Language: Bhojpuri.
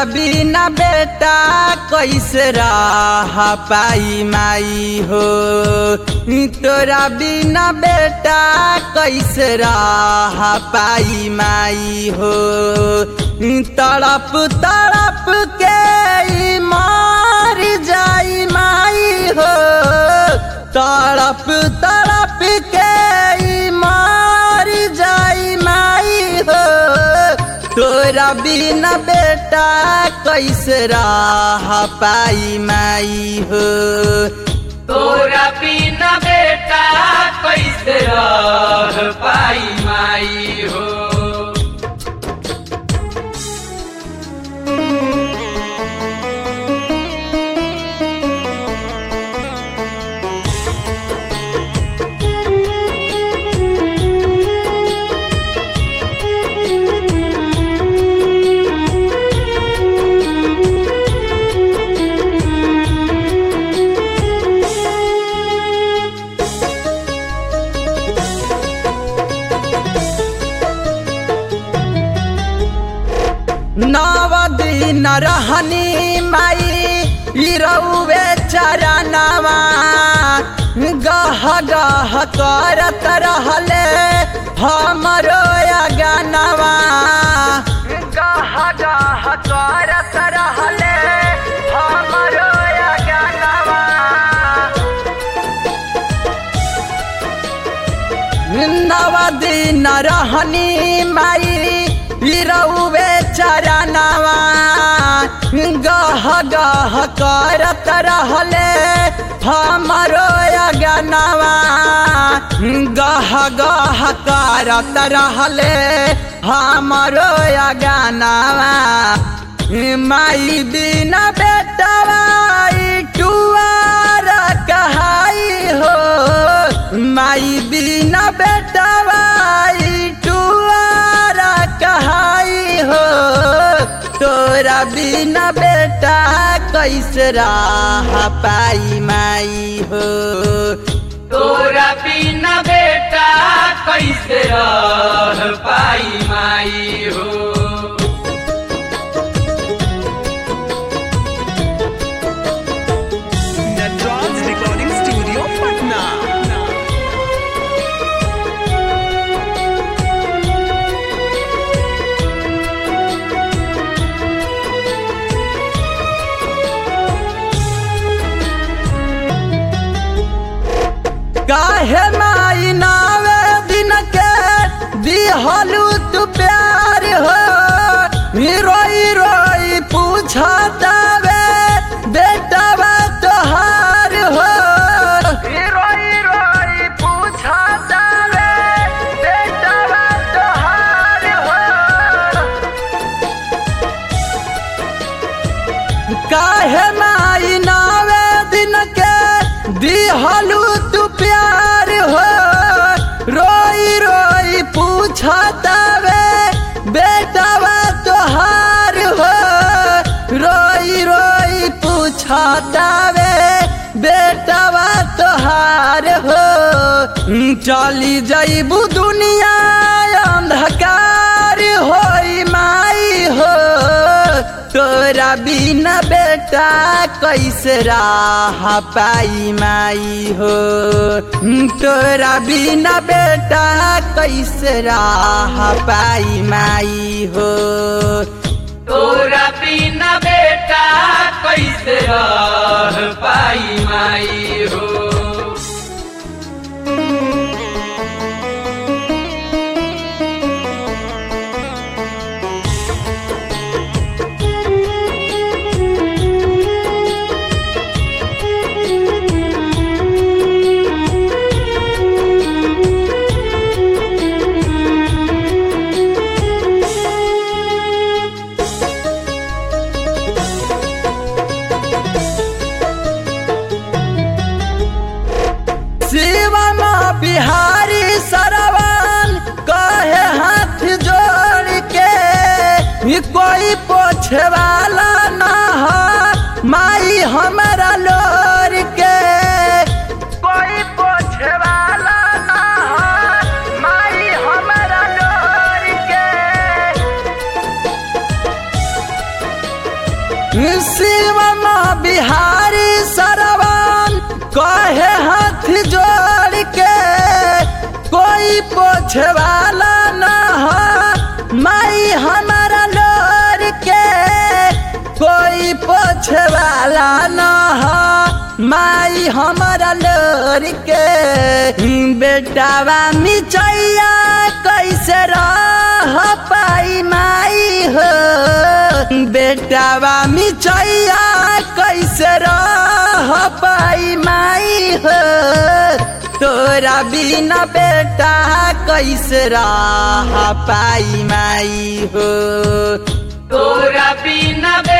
बिना बेटा कैसे रह पाई माई हो। तोरा बिना बेटा कैसे रह पाई माई हो। तड़प तड़प के मर जाई माई हो। तड़प तड़प के मर जाई माई हो। तोरा बिना बेटा कैसे रह पाई माई हो। तोरा बिना बेटा कैसे रह पाई माई हो। नव दिन रहनी माई रउवे चरनवा। गह गह करत रहले हमरो अगनवा। गह गह करत रहले हमरो अगनवा। नव दिन रहनी माई रउवे चरनवा। गह गह करत रहले हमरो अगनवा। गह गह करत रहले हमरो अगनवा। माई बिना बेटवा टुआर कहाई हो। माई बिना बेटवा टुआर कहाई हो। तोरा बिना बेटा कैसे रह पाई माई हो। तोरा बिना बेटा कैसे रह पाई माई हो। Natraj recording studio Patna. काहे माई नावे दिन के दिहलू तू प्यार हो। रोई रोई पूछतावे बेटवा तोहार हो। रोई रोई पूछतावे बेटवा तोहार हो। काहे माई नावे दिन के दिहलू तू प्यार हो। रोई रोई पूछतावे बेटवा तोहार हो। रोई रोई पूछतावे बेटवा तोहार हो। चली जाइबू दुनिया अंधकार होई माई हो। तोरा बिना बेटा कैसे रह पाई माई हो। तोरा बिना बेटा कैसे रह पाई माई हो। तोरा बिना बेटा कैसे रह पाई माई हो। बिहारी सरवन कहे हाथ जोड़ के कोई पोछे वाला ना हो माई हमारा लोर के। कोई पोछे वाला ना हो माई हमारा लोर के। बिहारी सरवन कहे हाथ जोड़ के कोई पोछे वाला ना हो माई हमारा लोर के कोई पोछे वाला ना हो माई हमारा लोर के बेटावा मिचैया कैसे रह पाई माई हो बेटावा मिचैया कैसे रह पाई माई हो तोरा बिना बेटा कैसे रह पाई माई हो तोरा बिना